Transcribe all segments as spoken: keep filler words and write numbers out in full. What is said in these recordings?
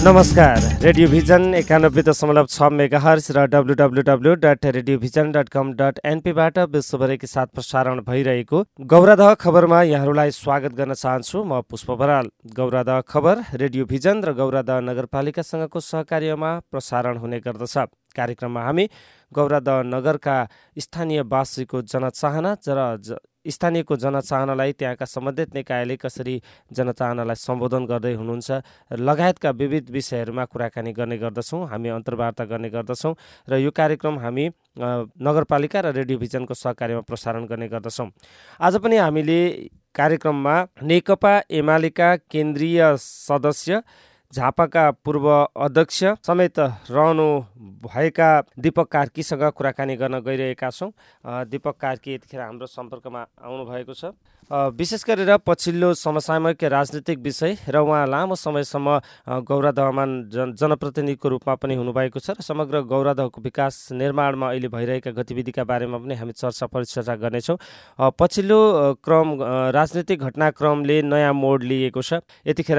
नमस्कार, radio vision एकानब्बे दशमलव छ मेगाहर्ज र W W W dot radio vision dot com dot एनपीबाट विश्वभरिकै साथ प्रसारण भइरहेको गौरादह खबरमा यहाँहरूलाई स्वागत गर्न चाहन्छु। म पुष्प बराल। गौरादह खबर रेडियो भिजन र गौरादह नगरपालिकासँगको सहकार्यमा प्रसारण हुने गर्दछ। कार्यक्रममा हामी गौरादह नगरका स्थानीयवासीको जनचाहना र स्थानीयको जनचाहनालाई त्यहाँका सम्बन्धित निकायले कसरी जनचाहनालाई सम्बोधन गर्दै हुनुहुन्छ लगायतका विविध विषयहरूमा कुराकानी गर्ने गर्दछौँ, हामी अन्तर्वार्ता गर्ने गर्दछौँ र यो कार्यक्रम हामी नगरपालिका र रेडियो भिजनको सहकार्यमा प्रसारण गर्ने गर्दछौँ। आज पनि हामीले कार्यक्रममा नेकपा एमालेका केन्द्रीय सदस्य झापाका पूर्व अध्यक्ष समेत रहनु भएका दीपक कार्कीसँग कुराकानी गर्न गइरहेका छौँ। दीपक कार्की यतिखेर हाम्रो सम्पर्कमा आउनु भएको छ। विशेष गरेर पछिल्लो समसामयिक राजनीतिक विषय र उहाँ लामो समयसम्म गौरादहमा जन जनप्रतिनिधिको रूपमा पनि हुनुभएको छ र समग्र गौरादहको विकास निर्माणमा अहिले भइरहेका गतिविधिका बारेमा पनि हामी चर्चा परिचर्चा गर्नेछौँ। पछिल्लो क्रम राजनीतिक घटनाक्रमले नयाँ मोड लिएको छ। यतिखेर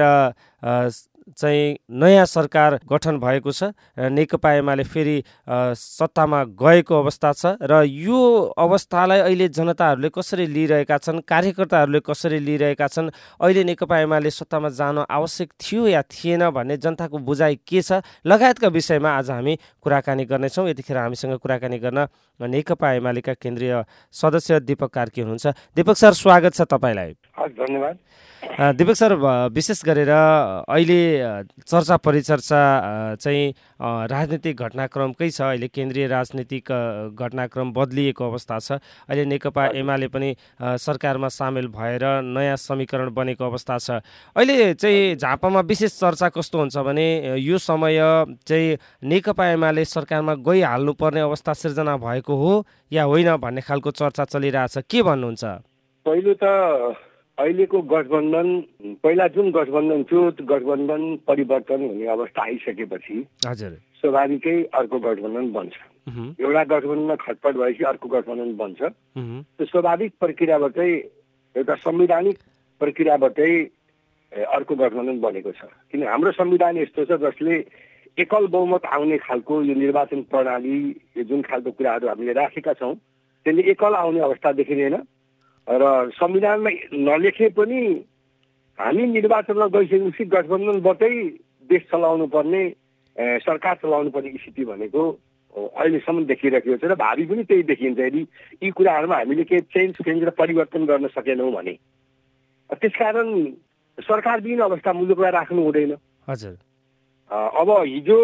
चाहिँ नयाँ सरकार गठन भएको छ। नेकपा एमाले फेरि सत्तामा गएको अवस्था छ र यो अवस्थालाई अहिले जनताहरूले कसरी लिइरहेका छन्, कार्यकर्ताहरूले कसरी लिइरहेका छन्, अहिले नेकपा एमाले सत्तामा जान आवश्यक थियो या थिएन भन्ने जनताको बुझाइ के छ लगायतका विषयमा आज हामी कुराकानी गर्नेछौँ। यतिखेर हामीसँग कुराकानी गर्न नेकपा एमालेका केन्द्रीय सदस्य दीपक कार्की हुनुहुन्छ। दीपक सर, स्वागत छ तपाईँलाई। धन्यवाद। दीपक सर, विशेष गरेर अहिले चर्चा परिचर्चा चाहिँ राजनीतिक घटनाक्रमकै छ। अहिले केन्द्रीय राजनीतिक घटनाक्रम बदलिएको अवस्था छ। अहिले नेकपा एमाले पनि सरकारमा सामेल भएर नयाँ समीकरण बनेको अवस्था छ। अहिले चाहिँ झापामा विशेष चर्चा कस्तो हुन्छ भने यो समय चाहिँ नेकपा एमाले सरकारमा गइहाल्नुपर्ने अवस्था सिर्जना भएको हो या होइन भन्ने खालको चर्चा चलिरहेछ। के भन्नुहुन्छ? पहिलो त अहिलेको गठबन्धन, पहिला जुन गठबन्धन थियो त्यो गठबन्धन परिवर्तन हुने अवस्था आइसकेपछि हजुर स्वाभाविकै अर्को गठबन्धन बन्छ। एउटा गठबन्धनमा खटपट भएपछि अर्को गठबन्धन बन्छ। त्यो स्वाभाविक प्रक्रियाबाटै, एउटा संवैधानिक प्रक्रियाबाटै अर्को गठबन्धन बनेको छ। किन हाम्रो संविधान यस्तो छ जसले एकल बहुमत आउने खालको यो निर्वाचन प्रणाली, यो जुन खालको कुराहरू हामीले राखेका छौँ त्यसले एकल आउने अवस्था देखिँदैन र संविधानमा नलेखे पनि हामी निर्वाचनमा गइसकेपछि गठबन्धनबाटै देश चलाउनु पर्ने, सरकार चलाउनु पर्ने स्थिति भनेको अहिलेसम्म देखिरहेको छ र भावी पनि त्यही देखिन्छ यदि यी कुराहरूमा हामीले केही चेन्ज चेन्ज र परिवर्तन गर्न सकेनौँ भने। त्यसकारण सरकारविहीन अवस्था मुलुकलाई राख्नु हुँदैन। हजुर अब हिजो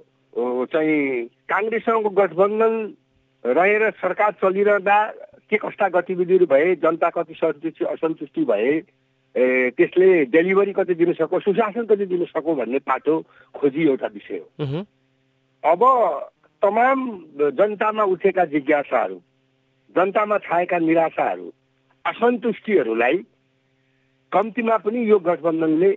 चाहिँ काङ्ग्रेससँगको गठबन्धन रहेर सरकार चलिरहँदा के कस्ता गतिविधिहरू भए, जनता कति सन्तुष्टि असन्तुष्टि भए, त्यसले डेलिभरी कति दिन सक्यो, सुशासन कति दिन सक्यो भन्ने पाटो खोजी एउटा विषय हो। अब तमाम जनतामा उठेका जिज्ञासाहरू, जनतामा छाएका निराशाहरू, असन्तुष्टिहरूलाई कम्तीमा पनि यो गठबन्धनले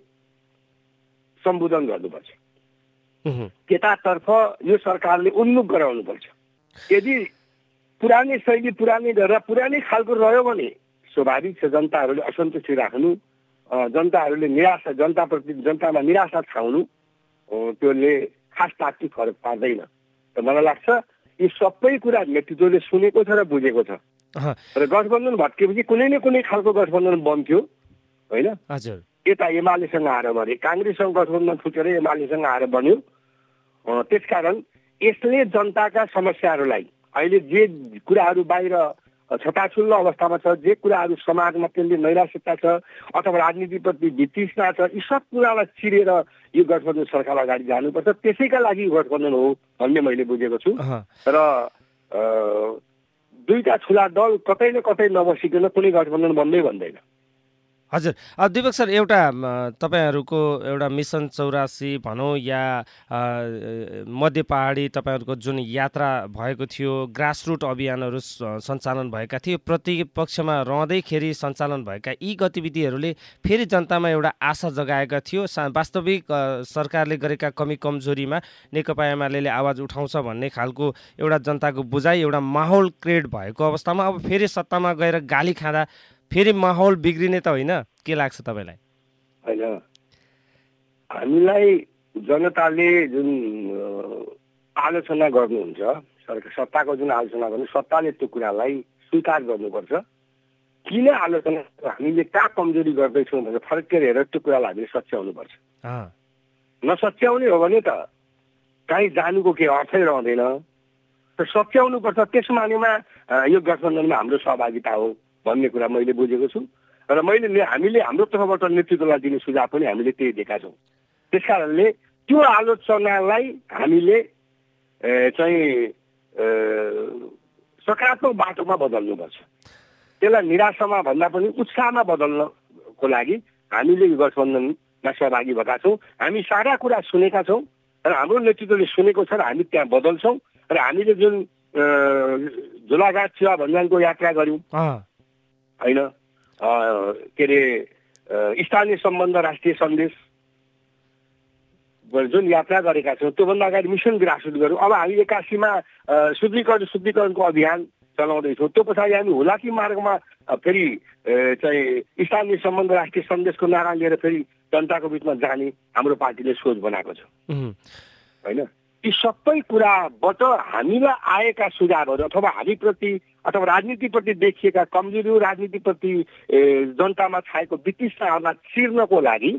सम्बोधन गर्नुपर्छ। त्यतातर्फ यो सरकारले उन्मुख गराउनुपर्छ। यदि पुरानै शैली पुरानै गरेर पुरानै खालको रह्यो भने स्वाभाविक छ जनताहरूले असन्तुष्टि राख्नु, जनताहरूले निराशा, जनताप्रति जनतामा निराशा छाउनु, त्यसले खास तात्विक फरक पार्दैन। त मलाई लाग्छ यी सबै कुरा नेतृत्वले सुनेको छ र बुझेको छ र गठबन्धन भत्केपछि कुनै न कुनै खालको गठबन्धन बन्थ्यो होइन। हजुर यता एमालेसँग आएर भने काङ्ग्रेससँग गठबन्धन छुटेर एमालेसँग आएर बन्यो। त्यसकारण यसले जनताका समस्याहरूलाई, अहिले जे कुराहरू बाहिर छताछुल्लो अवस्थामा छ, जे कुराहरू समाजमा त्यसले नैराश्यता छ अथवा राजनीतिप्रति वितृष्णा छ, यी सब कुरालाई चिरेर यो गठबन्धन सरकार अगाडि जानुपर्छ। त्यसैका लागि गठबन्धन हो भन्ने मैले बुझेको छु। र दुईटा ठुला दल कतै न कतै नबसिकन कुनै गठबन्धन बन्दै भन्दैन। हजुर दीपक सर, एउटा तपाईँहरूको एउटा मिसन चौरासी भनौँ या मध्य पहाडी तपाईँहरूको जुन यात्रा भएको थियो, ग्रासरुट अभियानहरू सञ्चालन भएका थिए, प्रतिपक्षमा रहँदैखेरि सञ्चालन भएका यी गतिविधिहरूले फेरि जनतामा एउटा आशा जगाएका थियो। वास्तविक सरकारले गरेका कमी कमजोरीमा नेकपा एमाले आवाज उठाउँछ भन्ने खालको एउटा जनताको बुझाइ, एउटा माहौल क्रिएट भएको अवस्थामा अब फेरि सत्तामा गएर गाली खाँदा फेरि माहौल बिग्रिने त होइन? के लाग्छ तपाईँलाई? होइन, हामीलाई जनताले जुन आलोचना गर्नुहुन्छ, सरकार सत्ताको जुन आलोचना गर्नु, सत्ताले त्यो कुरालाई स्वीकार गर्नुपर्छ। किन आलोचना हामीले कहाँ कमजोरी गर्दैछौँ भनेर फर्केर हेरेर त्यो कुरालाई हामीले सच्याउनुपर्छ। नसच्याउने हो भने त कहीँ जानुको केही अर्थै रहँदैन। सच्याउनुपर्छ। त्यस मानेमा यो गठबन्धनमा हाम्रो सहभागिता हो भन्ने कुरा मैले बुझेको छु र मैले हामीले हाम्रो तर्फबाट नेतृत्वलाई दिने सुझाव पनि हामीले त्यही दिएका छौँ। त्यस कारणले त्यो आलोचनालाई हामीले चाहिँ सकारात्मक बाटोमा बदल्नुपर्छ। त्यसलाई निराशामा भन्दा पनि उत्साहमा बदल्नको लागि हामीले यो गठबन्धनमा सहभागी भएका छौँ। हामी सारा कुरा सुनेका छौँ र हाम्रो नेतृत्वले सुनेको छ र हामी त्यहाँ बदल्छौँ र हामीले जुन झोलाघाट सेवा भन्जानको यात्रा गऱ्यौँ होइन, के अरे स्थानीय सम्बन्ध राष्ट्रिय सन्देश जुन यात्रा गरेका छौँ, त्योभन्दा अगाडि मिसन ग्रासरुट गऱ्यौँ। अब हामी एक्कासीमा शुद्धिकरण शुद्धिकरणको अभियान चलाउँदैछौँ। त्यो पछाडि हामी हुलाकी मार्गमा फेरि चाहिँ स्थानीय सम्बन्ध राष्ट्रिय सन्देशको नारा लिएर फेरि जनताको बिचमा जाने हाम्रो पार्टीले सोच बनाएको छ होइन। यी सबै कुराबाट हामीलाई आएका सुझावहरू अथवा हामीप्रति अथवा राजनीतिप्रति देखिएका कमजोरी, राजनीतिप्रति जनतामा छाएको वितृष्णाहरूलाई चिर्नको लागि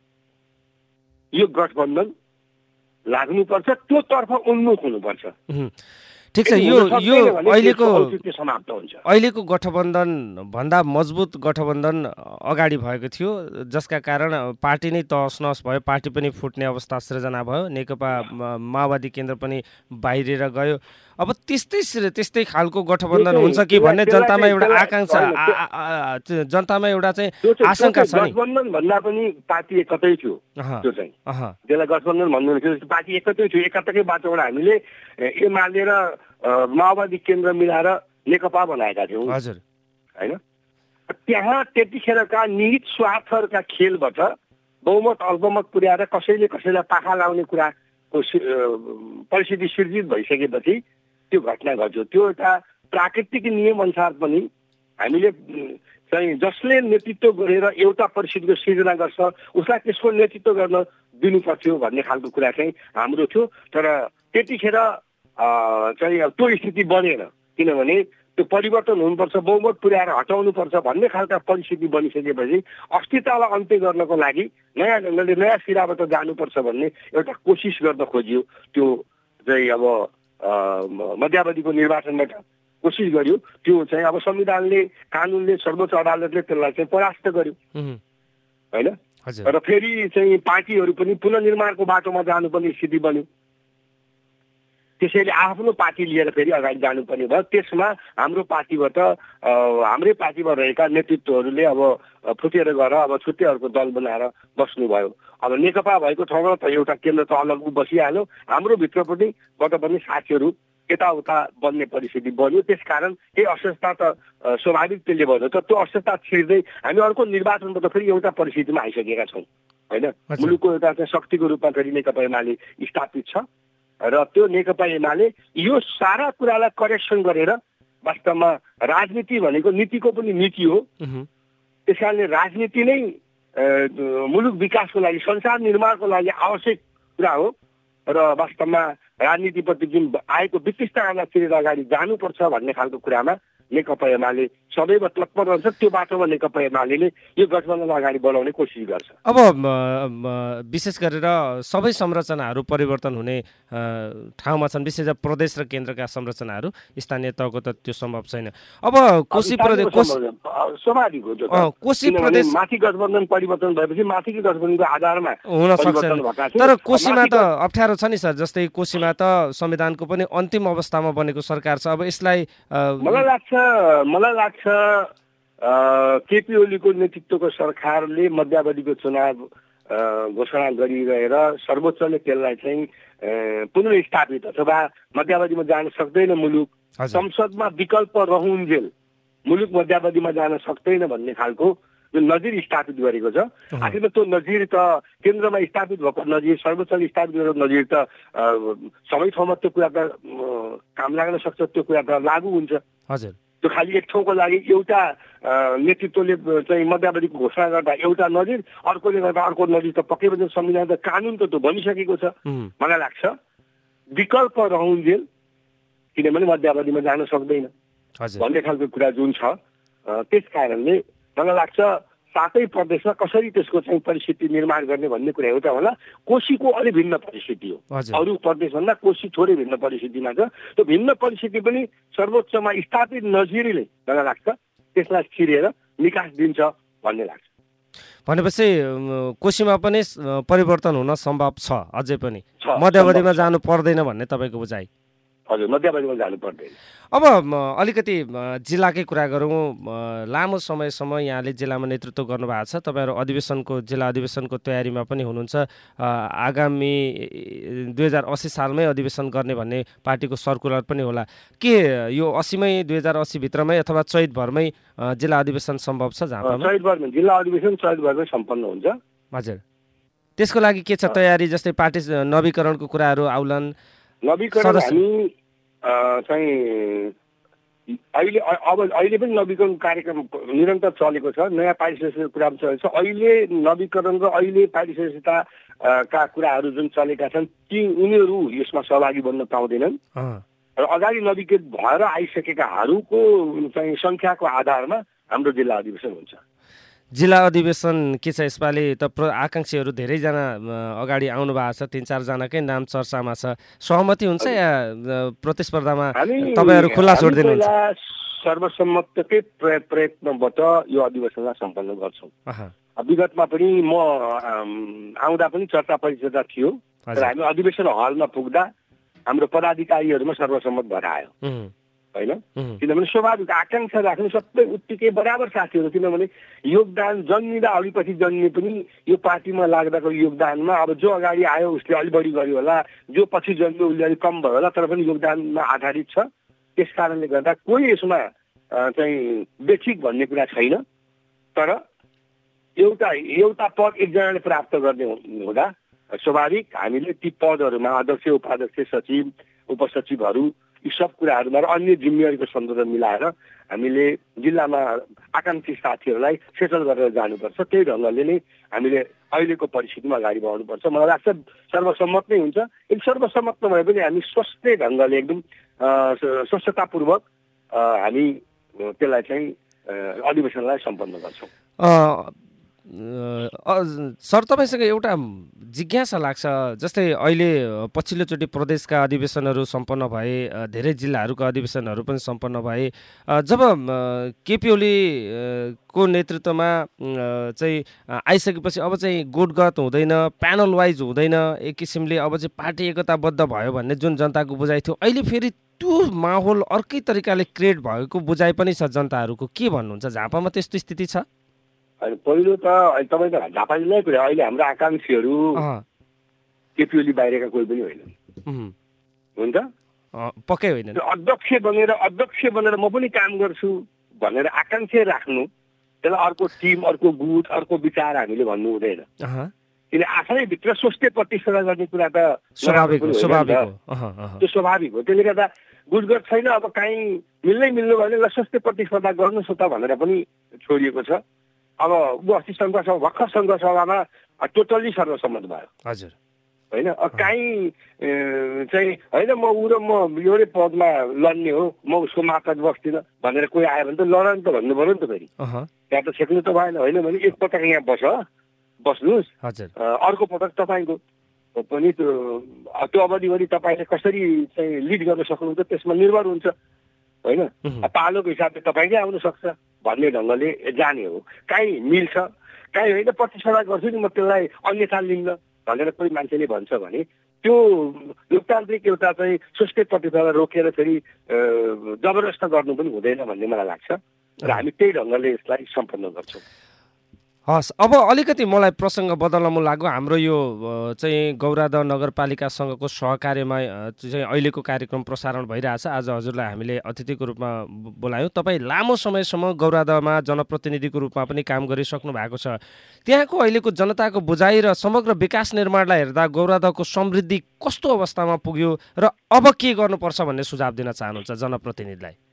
यो गठबन्धन लाग्नुपर्छ। त्यो तर्फ उन्मुख हुनुपर्छ। ठिक छ। यो यो अहिलेको समाप्त हुन्छ। अहिलेको गठबन्धन भन्दा मजबुत गठबन्धन अगाडि भएको थियो, जसका कारण पार्टी नै तहस नहस भयो, पार्टी पनि फुट्ने अवस्था सृजना भयो, नेकपा माओवादी केन्द्र पनि बाहिरिएर गयो। अब त्यस्तै त्यस्तै खालको गठबन्धन हुन्छ कि भन्ने जनतामा एउटा आकांक्षा, जनतामा एउटा चाहिँ आशंका छ नि। गठबन्धन भन्दा पनि पार्टी एकतै थियो। त्यो चाहिँ त्यसलाई गठबन्धन भन्नु थियो, पार्टी एकतै थियो। एकताकै बाटोबाट हामीले एमाले र माओवादी केन्द्र मिलाएर नेकपा बनाएका थियौँ हजुर होइन। त्यहाँ त्यतिखेरका निहित स्वार्थहरूका खेलबाट बहुमत अल्पमत पुर्याएर कसैले कसैलाई पाखा लाउने कुराको परिस्थिति सिर्जित भइसकेपछि त्यो घटना घट्यो। त्यो एउटा प्राकृतिक नियम अनुसार पनि हामीले चाहिँ जसले नेतृत्व गरेर एउटा परिस्थितिको सिर्जना गर्छ उसलाई त्यसको नेतृत्व गर्न दिनुपर्थ्यो भन्ने खालको कुरा चाहिँ हाम्रो थियो। तर त्यतिखेर चाहिँ त्यो स्थिति बनेन, किनभने त्यो परिवर्तन हुनुपर्छ, बहुमत पुर्याएर हटाउनुपर्छ भन्ने खालका परिस्थिति बनिसकेपछि अस्थिरतालाई अन्त्य गर्नको लागि नयाँ ढङ्गले नयाँ सिराबाट जानुपर्छ भन्ने एउटा कोसिस गर्न खोजियो। त्यो चाहिँ अब मध्यावधिको निर्वाचनबाट कोसिस गर्यो। त्यो चाहिँ अब संविधानले, कानुनले, सर्वोच्च अदालतले त्यसलाई चाहिँ परास्त गर्यो होइन। र फेरि चाहिँ पार्टीहरू पनि पुनर्निर्माणको बाटोमा जानुपर्ने स्थिति बन्यो। त्यसैले आफ्नो पार्टी लिएर फेरि अगाडि जानुपर्ने भयो। त्यसमा हाम्रो पार्टीबाट हाम्रै पार्टीमा रहेका नेतृत्वहरूले अब फुटेर गएर अब छुट्टै अर्को दल बनाएर बस्नुभयो। अब नेकपा भएको ठाउँमा त एउटा केन्द्र त अलग बसिहाल्यो, हाम्रो भित्रपट्टिबाट पनि साथीहरू यताउता बन्ने परिस्थिति बन्यो। त्यसकारण केही अस्वस्थता त स्वाभाविक त्यसले भयो। तर त्यो अस्वस्थता छिर्दै हामी अर्को निर्वाचनबाट फेरि एउटा परिस्थितिमा आइसकेका छौँ होइन। मुलुकको एउटा चाहिँ शक्तिको रूपमा फेरि नेकपा एमाले स्थापित छ र त्यो नेकपा एमाले यो सारा कुरालाई करेक्सन गरेर वास्तवमा राजनीति भनेको नीतिको पनि नीति हो। त्यस कारणले राजनीति नै मुलुक विकासको लागि, संसार निर्माणको लागि आवश्यक कुरा हो र वास्तवमा राजनीतिप्रति जुन आएको वितृष्णालाई चिरेर अगाडि जानुपर्छ भन्ने खालको कुरामा नेकपा एमाले सदैव तत्पर रहन्छ। त्यो बाटोमा नेकपा एमाले यो गठबन्धनलाई अगाडि बढाउने कोसिस गर्छ। अब विशेष गरेर सबै संरचनाहरू परिवर्तन हुने ठाउँमा छन्, विशेष गरी प्रदेश र केन्द्रका संरचनाहरू, स्थानीय तहको त त्यो सम्भव छैन। अब कोशी प्रदेश स्वाभाविक हो। कोशी प्रदेश माथि गठबन्धन परिवर्तन भएपछि माथिको गठबन्धनको आधारमा हुन सक्छ। तर कोशीमा त अप्ठ्यारो छ नि सर। जस्तै कोशीमा त संविधानको पनि अन्तिम अवस्थामा बनेको सरकार छ। अब यसलाई मलाई लाग्छ मलाई लाग्छ केपी ओलीको नेतृत्वको सरकारले मध्यावधिको चुनाव घोषणा गरिरहेर सर्वोच्चले त्यसलाई चाहिँ पुनर्स्थापित अथवा मध्यावधिमा जान सक्दैन मुलुक, संसदमा विकल्प रहून्जेल मुलुक मध्यावधिमा जान सक्दैन भन्ने खालको जुन नजिर स्थापित गरेको छ। आखिरमा त्यो नजिर त केन्द्रमा स्थापित भएको नजिर, सर्वोच्चले स्थापित गरेको नजिर त सबै ठाउँमा त्यो कुरा त काम लाग्न सक्छ, त्यो कुरा त लागू हुन्छ। हजुर त्यो खालि एक ठाउँको लागि एउटा नेतृत्वले चाहिँ मध्यावधिको घोषणा गर्दा एउटा नजिर, अर्कोले गर्दा अर्को नजिर त पक्कै पनि संविधान त कानुन त त्यो बनिसकेको छ। मलाई लाग्छ विकल्प रहन्जेल, किनभने मध्यावधिमा जान सक्दैन भन्ने खालको कुरा जुन छ, त्यस कारणले मलाई लाग्छ सातै प्रदेशमा कसरी त्यसको चाहिँ परिस्थिति निर्माण गर्ने भन्ने कुरा एउटा होला। कोशीको अलि भिन्न परिस्थिति हो, अरू प्रदेशभन्दा कोशी थोरै भिन्न परिस्थितिमा छ। त्यो भिन्न परिस्थिति पनि सर्वोच्चमा स्थापित नजिरले मलाई लाग्छ त्यसलाई छिरेर निकास दिन्छ भन्ने लाग्छ। भनेपछि कोशीमा पनि परिवर्तन हुन सम्भव छ, अझै पनि मध्यावधिमा जानु पर्दैन भन्ने तपाईँको बुझाइ? हजुर, मध्यावधिमा जानु पर्दैन। अब अलिकति जिल्लाकै कुरा गरौँ। लामो समयसम्म यहाँले जिल्लामा नेतृत्व गर्नुभएको छ, तपाईँहरू अधिवेशनको जिल्ला अधिवेशनको तयारीमा पनि हुनुहुन्छ। आगामी दुई हजार अस्सी सालमै अधिवेशन गर्ने भन्ने पार्टीको सर्कुलर पनि होला के? यो अस्सीमै दुई हजार अस्सीभित्रमै अथवा चैतभरमै जिल्ला अधिवेशन सम्भव छ? जहाँ चैतभरमै जिल्ला अधिवेशन चैतभरमै सम्पन्न हुन्छ। हजुर, त्यसको लागि के छ तयारी? जस्तै पार्टी नवीकरणको कुराहरू आउलान्। नवीकरण हामी चाहिँ अहिले अब अहिले पनि नवीकरण कार्यक्रम निरन्तर चलेको छ। नयाँ पार्टी सदस्यको कुरा पनि चलेको छ। अहिले नवीकरण र अहिले पार्टी सदस्यता का कुराहरू जुन चलेका छन् ती उनीहरू यसमा सहभागी बन्न पाउँदैनन् र अगाडि नवीकृत भएर आइसकेकाहरूको चाहिँ सङ्ख्याको आधारमा हाम्रो जिल्ला अधिवेशन हुन्छ। जिल्ला अधिवेशन के छ यसपालि त आकांक्षीहरू धेरैजना अगाडि आउनु भएको छ, तिन चारजनाकै नाम चर्चामा छ। सहमति हुन्छ या प्रतिस्पर्धामा तपाईँहरू खुल्ला छोडिदिनुहुन्छ? सर्वसम्मतकै प्रयत्नबाट यो अधिवेशनलाई सम्पन्न गर्छौँ। विगतमा पनि म आउँदा पनि चर्चा परिचर्चा थियो र हामी अधिवेशन हलमा पुग्दा हाम्रो पदाधिकारीहरूमा सर्वसम्मत भएर आयो होइन। किनभने स्वाभाविक आकांक्षा राख्ने सबै उत्तिकै बराबर साथीहरू, किनभने योगदान जन्मिँदा अघिपछि जन्मिए पनि यो पार्टीमा लाग्दाको योगदानमा अब जो अगाडि आयो उसले अलिक बढी गर्यो होला, जो पछि जन्मियो उसले अलिक कम भयो होला, तर पनि योगदानमा आधारित छ। त्यस कारणले गर्दा कोही यसमा चाहिँ बेठिक भन्ने कुरा छैन। तर एउटा एउटा पद एकजनाले प्राप्त गर्ने हुँदा स्वाभाविक हामीले ती पदहरूमा अध्यक्ष, उपाध्यक्ष, सचिव, उपसचिवहरू यी सब कुराहरूमा र अन्य जिम्मेवारीको सन्दर्भ मिलाएर हामीले जिल्लामा आकांक्षी साथीहरूलाई सेटल गरेर जानुपर्छ। त्यही ढङ्गले नै हामीले अहिलेको परिस्थितिमा अगाडि बढाउनुपर्छ। मलाई लाग्छ सर्वसम्मत नै हुन्छ। एक सर्वसम्मत नभए पनि हामी स्वस्थ ढङ्गले एकदम स्वस्थतापूर्वक हामी त्यसलाई चाहिँ अधिवेशनलाई सम्पन्न गर्छौँ। सर, तपाईँसँग एउटा जिज्ञासा लाग्छ। जस्तै अहिले पछिल्लोचोटि प्रदेशका अधिवेशनहरू सम्पन्न भए, धेरै जिल्लाहरूका अधिवेशनहरू पनि सम्पन्न भए। जब केपी ओलीको नेतृत्वमा चाहिँ आइसकेपछि अब चाहिँ गुटगत हुँदैन, प्यानल वाइज हुँदैन, एक किसिमले अब चाहिँ पार्टी एकताबद्ध भयो भन्ने जुन जनताको बुझाइ थियो, अहिले फेरि त्यो माहौल अर्कै तरिकाले क्रिएट भएको बुझाइ पनि छ जनताहरूको। के भन्नुहुन्छ? झापामा त्यस्तो स्थिति छ? पहिलो त तपाईँ त झापा जिल्लै कुरा, अहिले हाम्रो आकांक्षीहरू केपी ओली बाहिरका कोही पनि होइन, हुन्छ पक्कै होइन। अध्यक्ष बनेर अध्यक्ष बनेर म पनि काम गर्छु भनेर आकांक्षा राख्नु, त्यसलाई अर्को टिम, अर्को गुट, अर्को विचार हामीले भन्नु हुँदैन। किन आफैभित्र स्वस्थ प्रतिस्पर्धा गर्ने कुरा त स्वाभाविक हो, त्यो स्वाभाविक हो। त्यसले गर्दा गुटगत छैन। अब काहीँ मिल्नै मिल्नु भने ल स्वस्थ प्रतिस्पर्धा गर्नुहोस् त भनेर पनि छोडिएको छ। अब ऊ अस्ति सङ्घ सभा भर्खर सङ्घ सभामा टोटल्ली सर्वसम्मत भयो। हजुर होइन, काहीँ चाहिँ होइन म ऊ र म एउटै पदमा लड्ने हो, म उसको माता बस्दिनँ भनेर कोही आयो भने त लड नि त भन्नु पऱ्यो नि त। फेरि त्यहाँ त छेक्नु त भएन। होइन भने एक पटक यहाँ बस बस्नुहोस्, अर्को पटक तपाईँको पनि त्यो त्यो अवधिभरि तपाईँले कसरी चाहिँ लिड गर्न सक्नुहुन्छ त्यसमा निर्भर हुन्छ होइन। पालोको हिसाबले तपाईँकै आउन सक्छ भन्ने ढङ्गले जाने हो। काहीँ मिल्छ, काहीँ होइन प्रतिस्पर्धा गर्छु नि म त्यसलाई अन्यथा लिन्न भनेर कोही मान्छेले भन्छ भने त्यो लोकतान्त्रिक एउटा चाहिँ स्वस्थ प्रतिस्पर्धा रोकेर फेरि जबरजस्त गर्नु पनि हुँदैन भन्ने मलाई लाग्छ र हामी त्यही ढङ्गले यसलाई सम्पन्न गर्छौँ। हस्, अब अलिकति मलाई प्रसङ्ग बदल्न मन लाग्यो। हाम्रो यो चाहिँ गौरादह नगरपालिकासँगको सहकार्यमा चाहिँ अहिलेको कार्यक्रम प्रसारण भइरहेछ। आज हजुरलाई हामीले अतिथिको रूपमा बोलायौँ। तपाईँ लामो समयसम्म गौरादहमा जनप्रतिनिधिको रूपमा पनि काम गरिसक्नु भएको छ। त्यहाँको अहिलेको जनताको बुझाइ र समग्र विकास निर्माणलाई हेर्दा गौरादहको समृद्धि कस्तो अवस्थामा पुग्यो र अब के गर्नुपर्छ भन्ने सुझाव दिन चाहनुहुन्छ जनप्रतिनिधिलाई?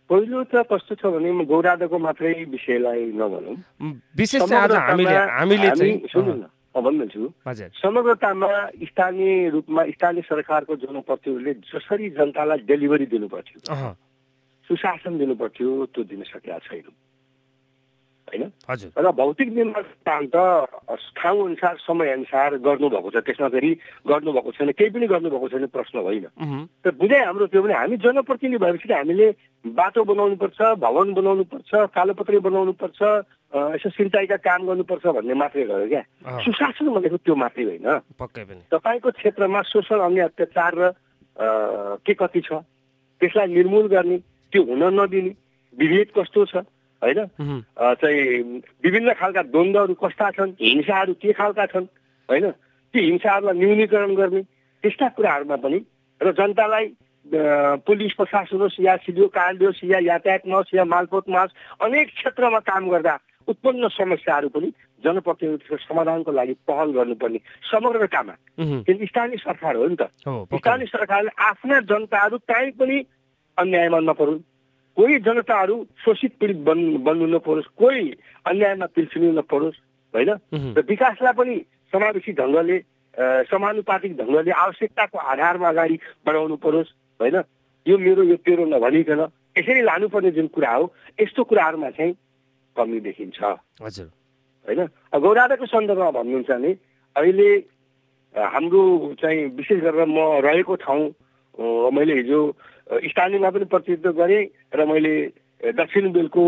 पहिलो त कस्तो छ भने म गौरादाको मात्रै विषयलाई नभनौँ, विशेष चाहिँ आज हामीले हामीले चाहिँ सुन्नु न भन्दैछु, समग्रतामा स्थानीय रूपमा स्थानीय सरकारको जनप्रतिनिधिले जसरी जनतालाई डेलिभरी दिनुपर्थ्यो, सुशासन दिनुपर्थ्यो, त्यो दिन सकेका छैन होइन। र भौतिक निर्माण काम त ठाउँ अनुसार समय अनुसार गर्नुभएको छ, त्यसमा फेरि गर्नुभएको छैन, केही पनि गर्नुभएको छैन प्रश्न होइन। तर बुझाइ हाम्रो त्यो भने हामी जनप्रतिनिधि भएपछि हामीले बाटो बनाउनु पर्छ, भवन बनाउनु पर्छ, कालोपत्री बनाउनु पर्छ, यसो सिँचाइका काम गर्नुपर्छ भन्ने मात्रै रह्यो क्या। सुशासन भनेको त्यो मात्रै होइन। तपाईँको क्षेत्रमा शोषण अन्य अत्याचार र के कति छ त्यसलाई निर्मूल गर्ने, त्यो हुन नदिने, विभेद कस्तो छ होइन, चाहिँ विभिन्न खालका द्वन्द्वहरू कस्ता छन्, हिंसाहरू के खालका छन् होइन, ती हिंसाहरूलाई न्यूनीकरण गर्ने, त्यस्ता कुराहरूमा पनि र जनतालाई पुलिस प्रशासन होस् या सिडिओ कार्ड होस् या यातायातमा होस् या मालपोतमा होस्, अनेक क्षेत्रमा काम गर्दा उत्पन्न समस्याहरू पनि जनप्रतिनिधिको समाधानको लागि पहल गर्नुपर्ने समग्रतामा, किनकि स्थानीय सरकार हो नि त। स्थानीय सरकारले आफ्ना जनताहरू कहीँ पनि अन्यायमा नपरुन्, कोही जनताहरू शोषित पीडित बन् बन्नु नपरोस्, कोही अन्यायमा पिल्सिनु नपरोस् होइन। र विकासलाई पनि समावेशी ढङ्गले समानुपातिक ढङ्गले आवश्यकताको आधारमा अगाडि बढाउनु परोस् होइन। यो मेरो यो तेरो नभनिकन यसरी लानुपर्ने जुन कुरा हो, यस्तो कुराहरूमा चाहिँ कमी देखिन्छ होइन। गौरादाको सन्दर्भमा भन्नुहुन्छ भने अहिले हाम्रो चाहिँ विशेष गरेर म रहेको ठाउँ मैले हिजो स्थानीयमा पनि प्रतिनिधित्व गरेँ र मैले दक्षिण बेलको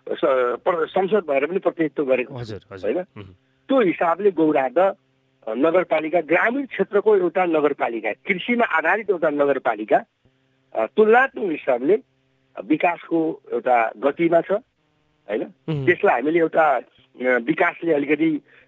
संसद भएर पनि प्रतिनिधित्व गरेको होइन। त्यो हिसाबले गौरादा नगरपालिका ग्रामीण क्षेत्रको एउटा नगरपालिका, कृषिमा आधारित एउटा नगरपालिका तुलनात्मक हिसाबले विकासको एउटा गतिमा छ होइन। त्यसलाई हामीले एउटा विकासले अलिकति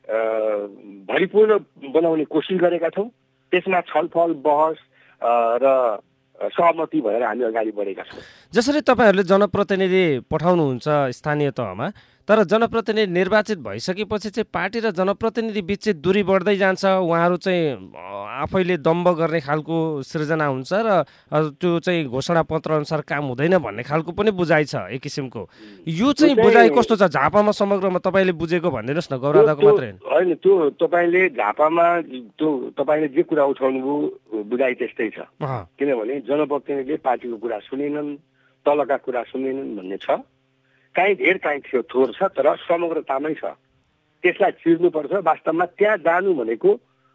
भरिपूर्ण बनाउने कोसिस गरेका छौँ। त्यसमा छलफल बहस र सहमति भएर हामी अगाडि बढेका छौँ। जसरी तपाईँहरूले जनप्रतिनिधि पठाउनुहुन्छ स्थानीय तहमा, तर जनप्रतिनिधि निर्वाचित भइसकेपछि चाहिँ पार्टी र जनप्रतिनिधि बिच चाहिँ दूरी बढ्दै जान्छ, उहाँहरू चाहिँ आफैले दम्ब गर्ने खालको सृजना हुन्छ र त्यो चाहिँ घोषणा पत्र अनुसार काम हुँदैन भन्ने खालको पनि बुझाइ छ एक किसिमको। यो चाहिँ बुझाइ कस्तो छ झापामा समग्रमा तपाईँले बुझेको भनिदिनुहोस् न, गौरादाको मात्रै होइन। त्यो तपाईँले झापामा त्यो तपाईँले जे कुरा उठाउनु भयो बुझाइ त्यस्तै छ, किनभने जनप्रतिनिधिले पार्टीको कुरा सुनेनन्, तलका कुरा सुनेनन् भन्ने छ। काहीँ धेर काहीँ थियो थोर छ, तर समग्रतामै छ, त्यसलाई चिर्नुपर्छ। वास्तवमा त्यहाँ जानु भनेको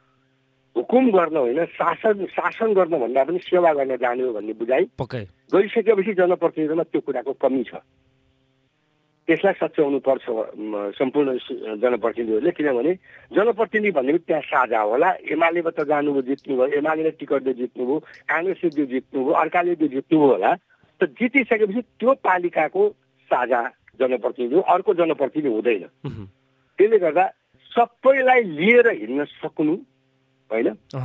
हुकुम गर्न होइन, शासन शासन गर्न भन्दा पनि सेवा गर्न जाने हो भन्ने बुझाइ गइसकेपछि जनप्रतिनिधिमा त्यो कुराको कमी छ। त्यसलाई सच्याउनु पर्छ सम्पूर्ण जनप्रतिनिधिहरूले, किनभने जनप्रतिनिधि भनेको त्यहाँ साझा होला। एमालेबाट जानुभयो जित्नुभयो, एमाले टिकटले जित्नुभयो, काङ्ग्रेसले जो जित्नुभयो, अर्काले जो जित्नुभयो होला, त जितिसकेपछि त्यो पालिकाको साझा जनप्रतिनिधि हो, अर्को जनप्रतिनिधि हुँदैन। त्यसले गर्दा सबैलाई लिएर हिँड्न सक्नु होइन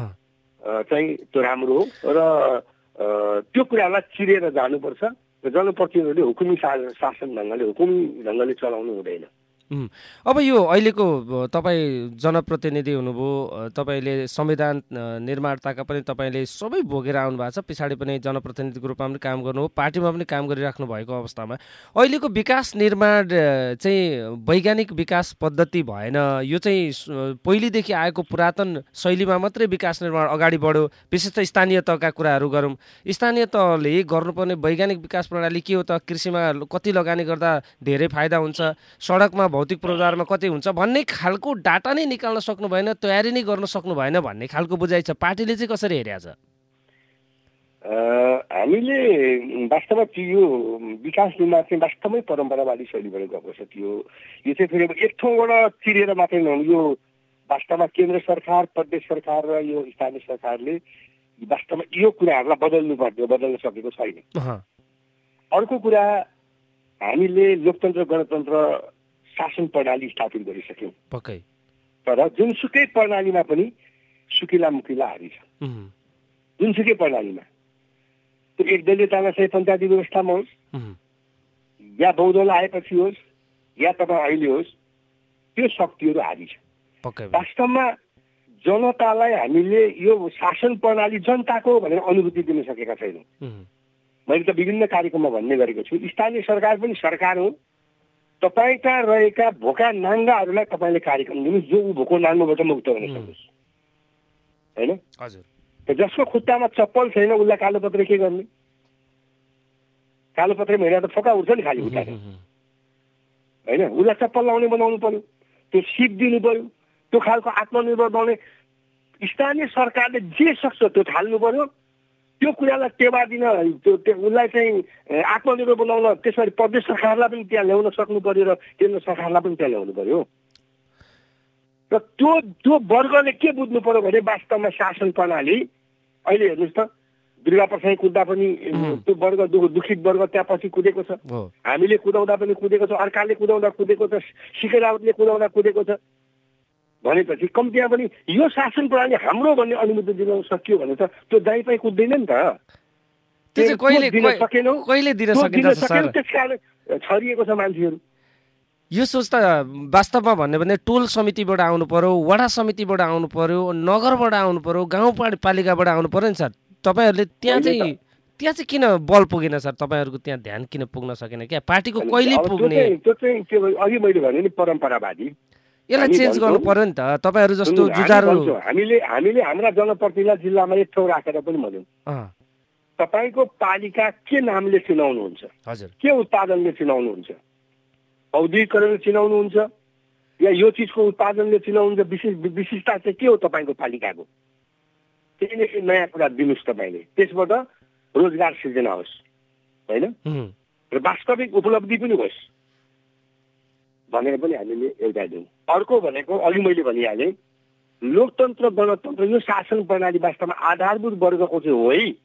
चाहिँ त्यो राम्रो हो र त्यो कुरालाई चिरेर जानुपर्छ। र जनप्रतिनिधिहरूले हुकुमी शासन ढङ्गले हुकुमी ढङ्गले चलाउनु हुँदैन। अब यो अहिलेको तपाईँ जनप्रतिनिधि हुनुभयो, तपाईँले संविधान निर्माताका पनि तपाईँले सबै भोगेर आउनु भएको छ, पछाडि पनि जनप्रतिनिधिको रूपमा पनि काम गर्नु हो, पार्टीमा पनि काम गरिराख्नु भएको अवस्थामा अहिलेको विकास निर्माण चाहिँ वैज्ञानिक विकास पद्धति भएन, यो चाहिँ पहिलेदेखि आएको पुरातन शैलीमा मात्रै विकास निर्माण अगाडि बढ्यो। विशेष त स्थानीय तहका कुराहरू गरौँ, स्थानीय तहले गर्नुपर्ने वैज्ञानिक विकास प्रणाली के हो त, कृषिमा कति लगानी गर्दा धेरै फाइदा हुन्छ, सडकमा भौतिक पूर्वाधारमा कति हुन्छ भन्ने खालको डाटा नै निकाल्न सक्नु भएन, तयारी नै गर्न सक्नु भएन भन्ने खालको बुझाइ छ। पार्टीले चाहिँ कसरी हेरेको छ? हामीले वास्तवमा यो विकास निर्माण चाहिँ वास्तवमै परम्परावादी शैलीबाट गएको छ। त्यो यो चाहिँ फेरि एक ठाउँबाट चिरेर मात्रै नहुनु, यो वास्तवमा केन्द्र सरकार, प्रदेश सरकार र यो स्थानीय सरकारले वास्तवमा यो कुराहरूलाई बदल्नु पर्थ्यो, बदल्न सकेको छैन। अर्को कुरा, हामीले लोकतन्त्र गणतन्त्र शासन प्रणाली स्थापित गरिसक्यौँ, तर जुनसुकै प्रणालीमा पनि सुकिला मुकिला हारी छ। जुनसुकै प्रणालीमा त्यो एकदलीयतामा चाहिँ पञ्चायती व्यवस्थामा होस् या बहुदल आएपछि होस् या तपाईँ अहिले होस्, त्यो शक्तिहरू हारी छ। वास्तवमा जनतालाई हामीले यो शासन प्रणाली जनताको भनेर अनुभूति दिन सकेका छैनौँ। मैले त विभिन्न कार्यक्रममा भन्ने गरेको छु, स्थानीय सरकार पनि सरकार हो। तपाईँका रहेका भोका नाङ्गाहरूलाई तपाईँले कार्यक्रम दिनुहोस् जो ऊ भोको नाङ्गोबाट मुक्त हुन सकोस्, होइन? जसको खुट्टामा चप्पल छैन उसलाई कालोपत्र के गर्ने? कालोपत्र महिना त फोका उठ्छ नि खाली खुट्टामा, होइन? उसलाई चप्पल लाउने बनाउनु पर्यो, त्यो सिप दिनु पर्यो, त्यो खालको आत्मनिर्भर बनाउने स्थानीय सरकारले जे सक्छ त्यो थाल्नु पर्यो। त्यो कुरालाई टेवा दिन त्यो उसलाई चाहिँ आत्मनिर्भर बनाउन त्यसरी प्रदेश सरकारलाई पनि त्यहाँ ल्याउन सक्नु पर्यो र केन्द्र सरकारलाई पनि त्यहाँ ल्याउनु पर्यो। र त्यो त्यो वर्गले के बुझ्नु पर्यो भने वास्तवमा शासन प्रणाली अहिले हेर्नुहोस् त, दुर्गा प्रसाई कुद्दा पनि त्यो वर्ग दुखित वर्ग त्यहाँ पछि कुदेको छ, हामीले कुदाउँदा पनि कुदेको छ, अर्काले कुदाउँदा कुदेको छ, सिके राउतले कुदाउँदा कुदेको छ भनेपछि कम्तीमा पनि यो शासन प्रणाली हाम्रो भन्ने अनुमति दिन सकियो भने त त्यो दाइ पाइ कुद्दैन नि त। त्यो कहिले सकेनौ कहिले दिन सकिन्छ सर? त्यसकारण छरिएको छ मान्छेहरू। यो सोच त वास्तवमा भन्यो भने टोल समितिबाट आउनु पर्यो, वडा समितिबाट आउनु पर्यो, नगरबाट आउनु पर्यो, गाउँपालिकाबाट आउनु पर्यो नि सर। तपाईँहरूले त्यहाँ चाहिँ त्यहाँ चाहिँ किन बल पुगेन सर? तपाईँहरूको त्यहाँ ध्यान किन पुग्न सकेन क्या? पार्टीको कहिले पुग्ने? त्यो चाहिँ अघि मैले भने नि परम्परावादी, यसलाई चेन्ज गर्नु पर्यो नि त। तपाईँहरू जस्तो जुझारु हामीले हामीले हाम्रा जनप्रतिनिधिलाई जिल्लामा एक ठाउँ राखेर पनि भन्यौँ, तपाईँको पालिका के नामले चिनाउनुहुन्छ, हजुर के उत्पादनले चिनाउनुहुन्छ, औद्योगिकरणले चिनाउनुहुन्छ या यो चिजको उत्पादनले चिनाउनुहुन्छ, विशेष विशिष्टता चाहिँ के हो तपाईँको पालिकाको, त्यही नै नयाँ कुरा दिनुहोस् तपाईँले, त्यसबाट रोजगार सृजना होस्, होइन? र वास्तविक उपलब्धि पनि होस् भनेर पनि हामीले एउटा दियौँ। अर्को भनेको अघि मैले भनिहालेँ, लोकतन्त्र गणतन्त्र यो शासन प्रणाली वास्तवमा आधारभूत वर्गको चाहिँ हो है।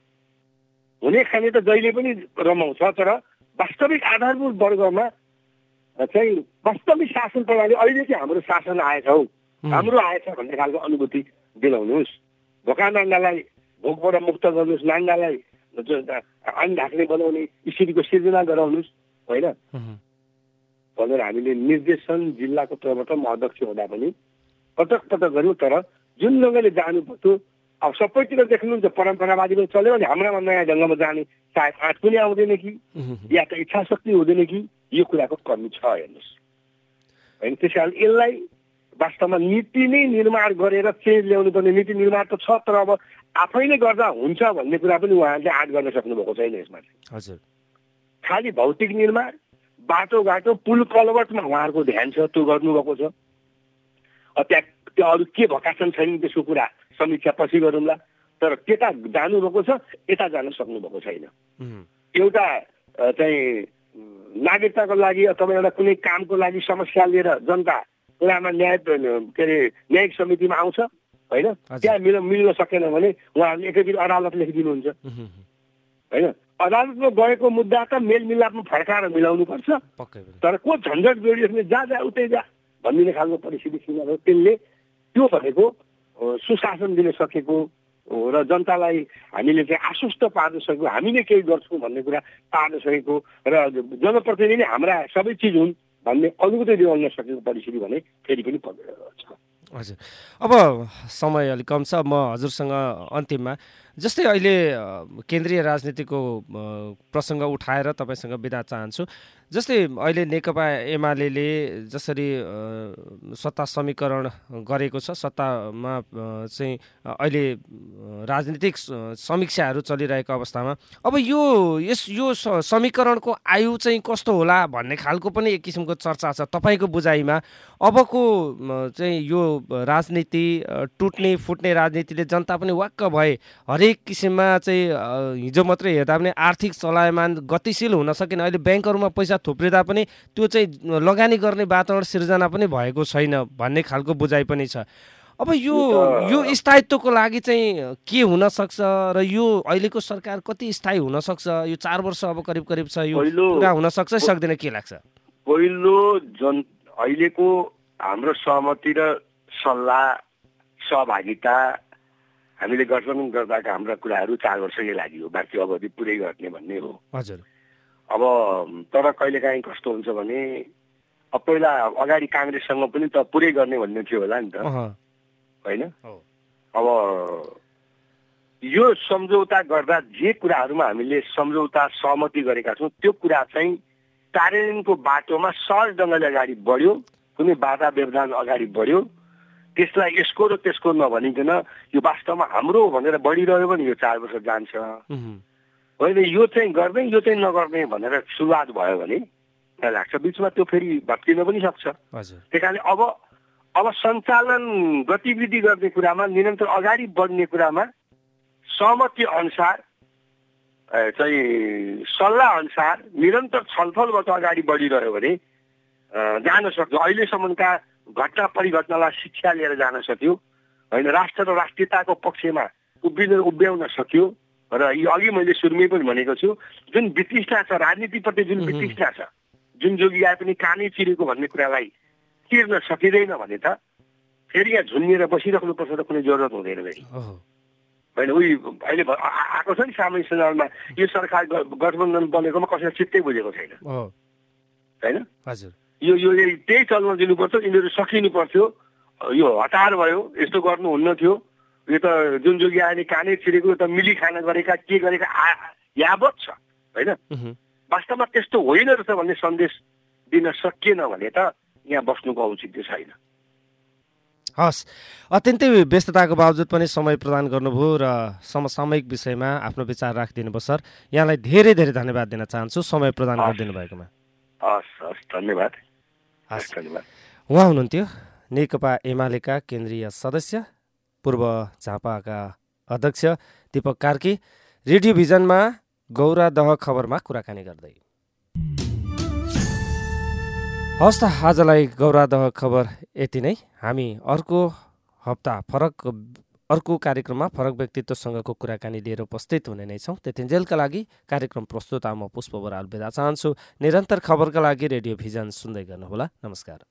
हुने खाने त जहिले पनि रमाउँछ, तर वास्तविक आधारभूत वर्गमा चाहिँ वास्तविक शासन प्रणाली अहिले चाहिँ हाम्रो शासन आएछ हौ, हाम्रो आएछ भन्ने खालको अनुभूति दिलाउनुहोस्। भोका नाङ्गालाई भोकबाट मुक्त गर्नुहोस्, नाङ्गालाई अन्न ढाक्ने बनाउने स्थितिको सिर्जना गराउनुहोस्, होइन भनेर हामीले निर्देशन जिल्लाको तर्फबाट म अध्यक्ष हुँदा पनि पटक पटक गऱ्यौँ। तर जुन ढङ्गले जानु पर्थ्यो, अब सबैतिर देख्नुहुन्छ परम्परावादीले चल्यो भने हाम्रामा नयाँ ढङ्गमा जाने सायद आँट पनि आउँदैन कि या त इच्छा शक्ति हुँदैन कि, यो कुराको कमी छ हेर्नुहोस्, होइन? त्यस कारण यसलाई वास्तवमा नीति नै निर्माण गरेर चेन्ज ल्याउनु पर्ने। नीति निर्माण त छ, तर अब आफैले गर्दा हुन्छ भन्ने कुरा पनि उहाँहरूले आँट गर्न सक्नुभएको छैन यसमा चाहिँ। हजुर खालि भौतिक निर्माण, बाटोघाटो, पुल कलवर्टमा उहाँहरूको ध्यान छ, त्यो गर्नुभएको छ। त्यहाँ त्यो अरू के भकासन छैन त्यसको कुरा समीक्षा पछि गरौँला, तर त्यता जानुभएको छ, यता जान सक्नुभएको छैन। एउटा चाहिँ नागरिकताको लागि अथवा एउटा कुनै कामको लागि समस्या लिएर जनता कुरामा न्याय के अरे न्यायिक समितिमा आउँछ, होइन? त्यहाँ मिल मिल्न सकेन भने उहाँहरूले एकैचोटि अदालत लेखिदिनुहुन्छ, होइन? अदालतमा गएको मुद्दा त मेलमिलापमा फर्काएर मिलाउनुपर्छ, तर को झन्झट जोडियो भने जा जा उतै जा भनिदिने खालको परिस्थिति सिर्जना हो। त्यसले त्यो भनेको सुशासन दिन सकेको र जनतालाई हामीले चाहिँ आश्वस्त पार्न सकेको, हामीले केही गर्छौँ भन्ने कुरा पार्न सकेको र जनप्रतिनिधि हाम्रा सबै चिज हुन् भन्ने अनुभूति दिलाउन सकेको परिस्थिति भने फेरि पनि छ। हजुर, अब समय अलिक कम छ, म हजुरसँग अन्तिममा जस्तै अहिले केन्द्रीय राजनीतिको प्रसङ्ग उठाएर तपाईँसँग बिदा चाहन्छु। जस्तै अहिले नेकपा एमाले जसरी सत्ता समीकरण गरेको छ, सत्तामा चाहिँ अहिले राजनीतिक समीक्षाहरू चलिरहेको अवस्थामा अब यो यस यो समीकरणको आयु चाहिँ कस्तो होला भन्ने खालको पनि एक किसिमको चर्चा छ तपाईँको बुझाइमा। अबको चाहिँ यो राजनीति टुट्ने फुट्ने राजनीतिले जनता पनि वाक्क भए, हरेक किसिममा चाहिँ हिजो मात्रै हेर्दा पनि आर्थिक चलायमान गतिशील हुन सकेन, अहिले ब्याङ्कहरूमा पैसा थुप्रिँदा पनि त्यो चाहिँ लगानी गर्ने वातावरण सिर्जना पनि भएको छैन भन्ने खालको बुझाइ पनि छ। अब यो यो स्थायित्वको लागि चाहिँ के हुन सक्छ र यो अहिलेको सरकार कति स्थायी हुन सक्छ? यो चार वर्ष अब करिब करिब छ, यो पुरा हुन सक्छ सक्दैन, के लाग्छ? पहिलो जन अहिलेको हाम्रो सहमति र सल्लाह सहभागिता हामीले गठबन्धन गर्दाका हाम्रा कुराहरू चार वर्षकै लागि हो, बाँकी अवधि पुरै गर्ने भन्ने हो। हजुर, अब तर कहिलेकाहीँ कस्तो हुन्छ भने अब पहिला अगाडि काङ्ग्रेससँग पनि त पुरै गर्ने भन्ने थियो होला नि त, होइन? अब यो सम्झौता गर्दा जे कुराहरूमा हामीले सम्झौता सहमति गरेका छौँ त्यो कुरा चाहिँ कार्यान्वयनको बाटोमा सहज ढङ्गले अगाडि बढ्यो, कुनै बाधा व्यवधान अगाडि बढ्यो, त्यसलाई यसको र त्यसको नभनिकन यो वास्तवमा हाम्रो हो भनेर बढिरह्यो भने यो चार वर्ष जान्छ। होइन यो चाहिँ गर्ने यो चाहिँ नगर्ने भनेर सुरुवात भयो भने मलाई लाग्छ बिचमा त्यो फेरि भत्किन पनि सक्छ। त्यही कारणले अब अब सञ्चालन गतिविधि गर्ने कुरामा निरन्तर अगाडि बढ्ने कुरामा सहमति अनुसार चाहिँ सल्लाह अनुसार निरन्तर छलफलबाट अगाडि बढिरह्यो भने जान सक्यो। अहिलेसम्मका घटना परिघटनालाई शिक्षा लिएर जान सक्यो, होइन राष्ट्र र राष्ट्रियताको पक्षमा उभिन उभ्याउन सक्यो। र यो अघि मैले सुरुमै पनि भनेको छु, जुन वितृष्णा छ राजनीतिप्रति, जुन वितृष्णा छ, जुन जोगी आए पनि कानै चिरेको भन्ने कुरालाई तिर्न सकिँदैन भने त फेरि यहाँ झुन्निएर बसिराख्नुपर्छ त कुनै जरुरत हुँदैन फेरि। होइन उही अहिले आएको छ नि सामाजिक सञ्जालमा यो सरकार गठबन्धन बनेकोमा कसैलाई चित्तै बुझेको छैन, होइन? यो यो त्यही चल्न दिनुपर्छ, यिनीहरू सकिनु पर्थ्यो, यो हतार भयो, यस्तो गर्नुहुन्न थियो, यो त जुन जोगी आएर कानै छिरेको त मिली खाना गरेका के गरेका यावत छ, होइन? वास्तवमा त्यस्तो होइन रहेछ भन्ने सन्देश दिन सकिएन भने त यहाँ बस्नुको औचित्य छैन। हस्, अत्यन्तै व्यस्तताको बावजुद पनि समय प्रदान गर्नुभयो र समसामयिक विषयमा आफ्नो विचार राखिदिनु भयो सर। यहाँलाई धेरै धेरै धन्यवाद दिन चाहन्छु समय प्रदान गरिदिनु भएकोमा। हस् हस् धन्यवाद। हस् धन्यवाद। उहाँ हुनुहुन्थ्यो नेकपा एमालेका केन्द्रीय सदस्य पूर्व झापाका अध्यक्ष दीपक कार्की, रेडियो भिजनमा गौरा दह खबरमा कुराकानी गर्दै। हस् त आजलाई गौरा दह खबर यति नै। हामी अर्को हप्ता फरक अर्को कार्यक्रममा फरक व्यक्तित्वसँगको कुराकानी लिएर उपस्थित हुने नै छौँ। त्यतिन्जेलका लागि कार्यक्रम प्रस्तुता म पुष्प बराल बिदा चाहन्छु। निरन्तर खबरका लागि रेडियो भिजन सुन्दै गर्नुहोला। नमस्कार।